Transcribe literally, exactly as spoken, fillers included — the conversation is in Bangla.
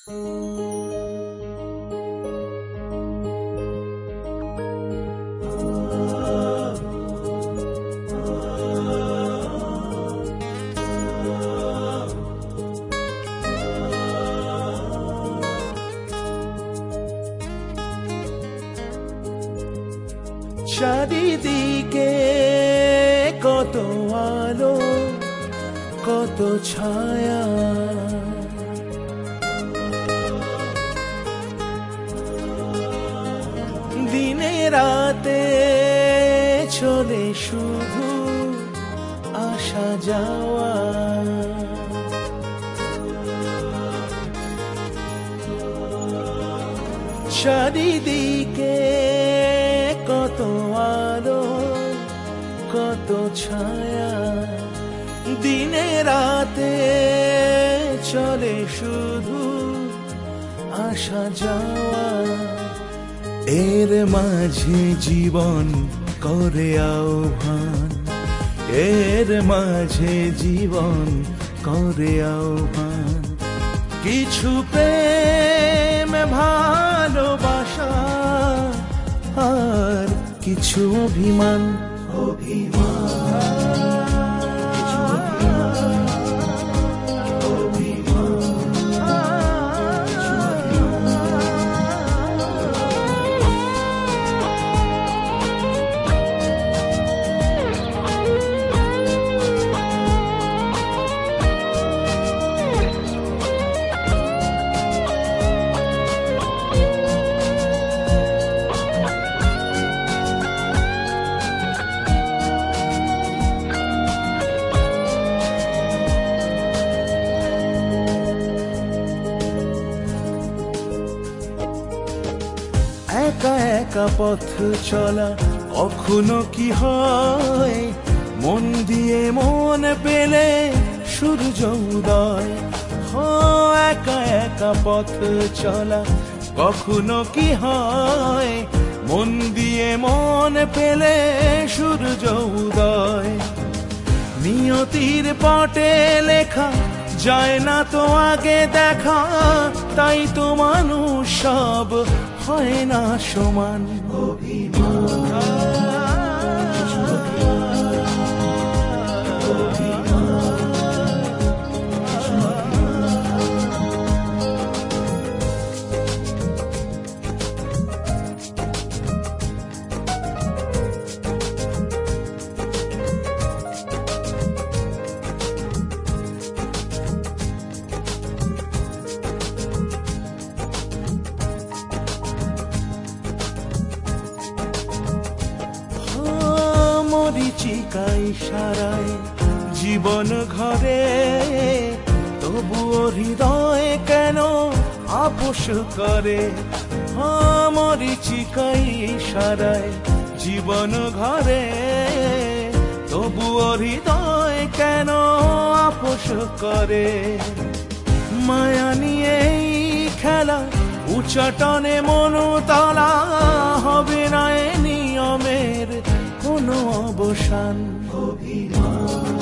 চারিদিকে কত আলো কত ছায়া, দিনে রাতে চলে শুধু আসা যাওয়া। চারিদিকে কত আলো কত ছায়া, দিনে রাতে চলে শুধু আসা যাওয়া। এর মাঝে জীবন করে আহ্বান, এর মাঝে জীবন করে আহ্বান। কিছু প্রেম ভালোবাসা আর কিছু অভিমান, অভিমান একা একা পথ চলা কখনো কি হয়, মন দিয়ে মন পেলে সূর্য উদয়। একা একা পথ চলা কখনো কি হয়, মন দিয়ে মন পেলে সূর্য উদয়। নিয়তির পটে লেখা যায় না তো আগে দেখা, তাই তো মানুষ সব হয় না সমান। মরিচিকাই সারায় জীবন ঘরে, তবুও হৃদয় কেন আপোষ করে। মরিচিকাই সারায় জীবন ঘরে, তবুও হৃদয় কেন আপোষ করে। মায়া নিয়েই খেলা উচ্চাটনে মনুতলা, হবে না এ নিয়মের কোনো অবসান। অভিমান